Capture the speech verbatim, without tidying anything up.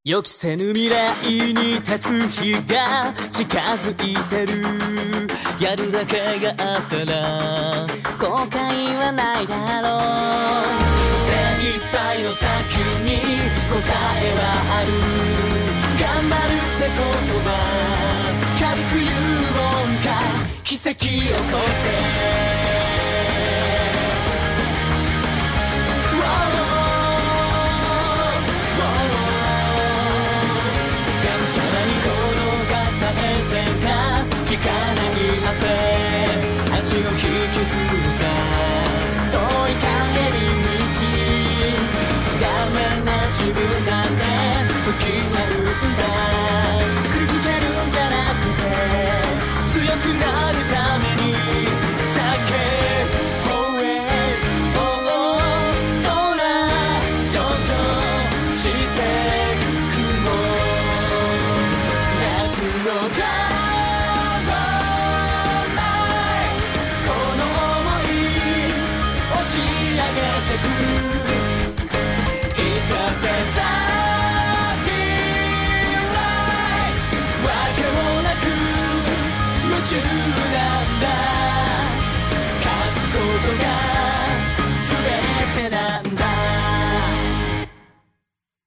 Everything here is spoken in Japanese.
予期せぬ未来に立つ日が近づいてる。やるだけがあったら後悔はないだろう。精一杯の先に答えはある。頑張るって言葉軽く言うもんか。奇跡起こせ。引かない汗足を引きずった遠い帰り道。ダメな自分だって向き合うんだ。